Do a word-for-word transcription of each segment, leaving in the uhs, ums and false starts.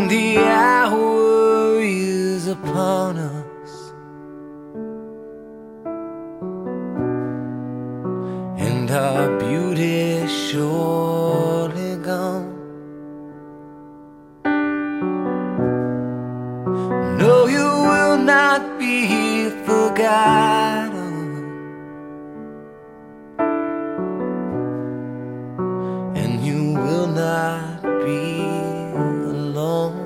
when the hour is upon us and our beauty surely gone, no, you will not be forgotten, and you will not be alone.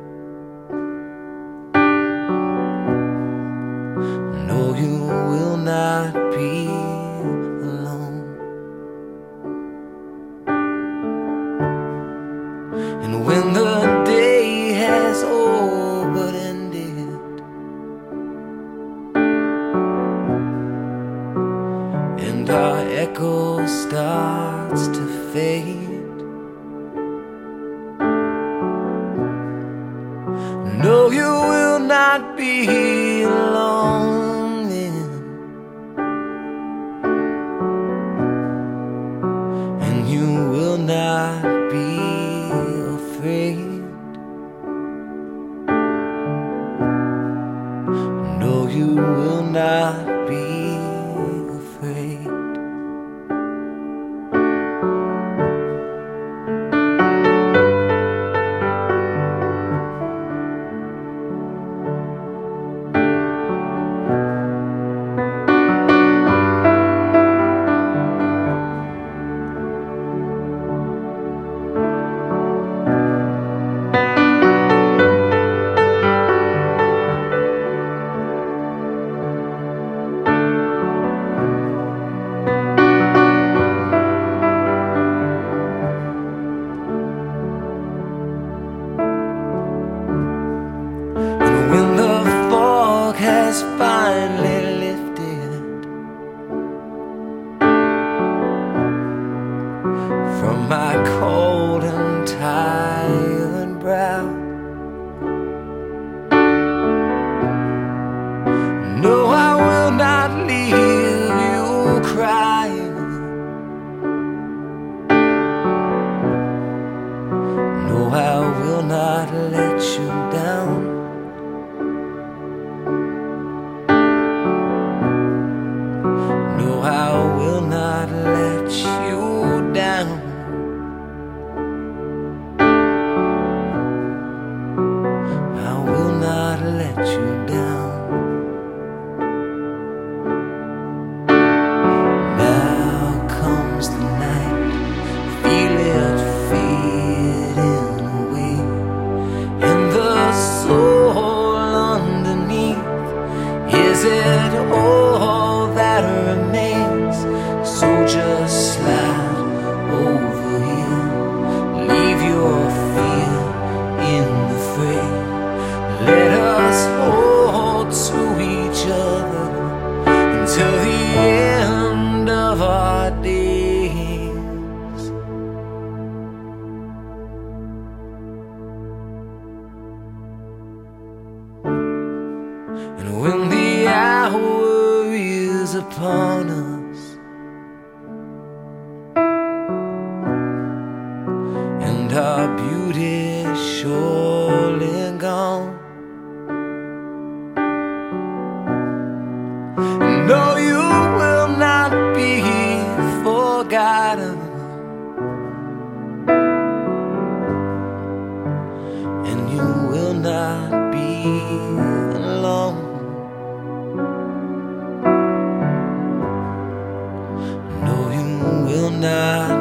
No, you will not be alone. And when the day has all but ended, and our echo starts to fade, no, you will not be alone then, and you will not be afraid. No, you will not be afraid. When the fog has finally lifted from my cold and tired brow, no, I will not leave you crying. No, I will not let you down. No, I will not let you down. I will not let you down. Now comes the night, feel it fading away, and the soul underneath, is it all that remains? So just slide over here, leave your fear in the fray. Let us hold to each other until the end of our days. And when the hour is upon us and our beauty surely gone, no, you will not be forgotten, and you will not be alone. No, you will not